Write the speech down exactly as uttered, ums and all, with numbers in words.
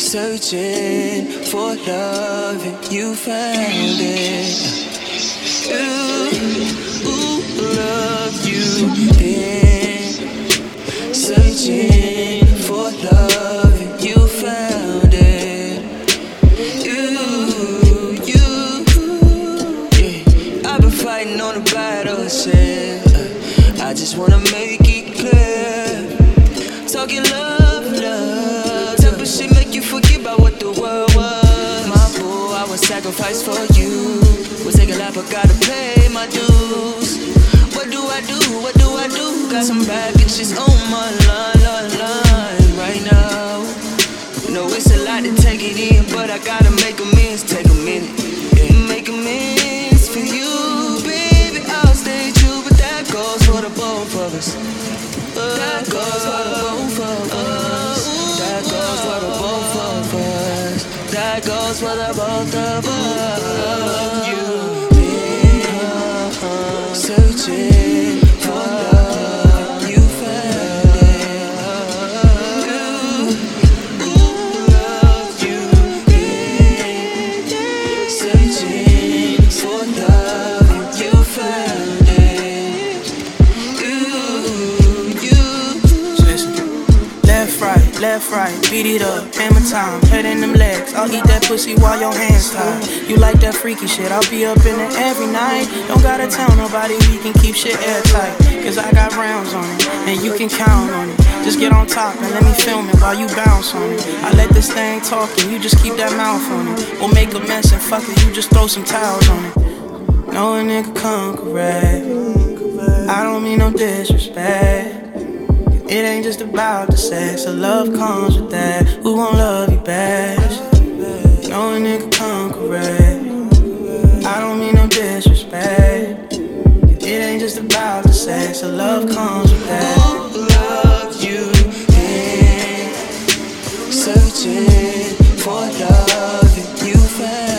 Searching for love and you found it. Ooh, ooh, love you been searching for love and you found it. Ooh, you, yeah. I've been fighting on the battle, said I just wanna make it clear. Talking love, love, type of shit make you forget about what the world was. My boo, I would sacrifice for you. Would take a lot, but gotta pay my dues. What do I do? What do I do? Got some bad bitches on my line, line, line right now. No, it's a lot to take it in, but I gotta make amends. Take a minute, yeah. Make amends for you, baby. I'll stay true, but that goes for the both of us. That goes for the both of us. That goes for the both of us. That goes for the both of us. You've been searching for love, you found it. Ooh, ooh, love, you've been searching for love, you found it. Ooh, you. Listen, left, right, left, right, beat it up, hammer time, head in them legs. I'll eat that pussy while your hands tied. You like that freaky shit, I'll be up in it every night. Don't gotta tell nobody, we can keep shit airtight. Cause I got rounds on it, and you can count on it. Just get on top and let me film it while you bounce on it. I let this thing talk and you just keep that mouth on it. We'll make a mess and fuck it, you just throw some towels on it. No a nigga come correct, I don't mean no disrespect. It ain't just about the sex, the love comes with that. Who won't love you best? No a nigga come correct, I don't mean no disrespect. It ain't just about the sex, the love comes with that. Ooh, love you been searching for love and you found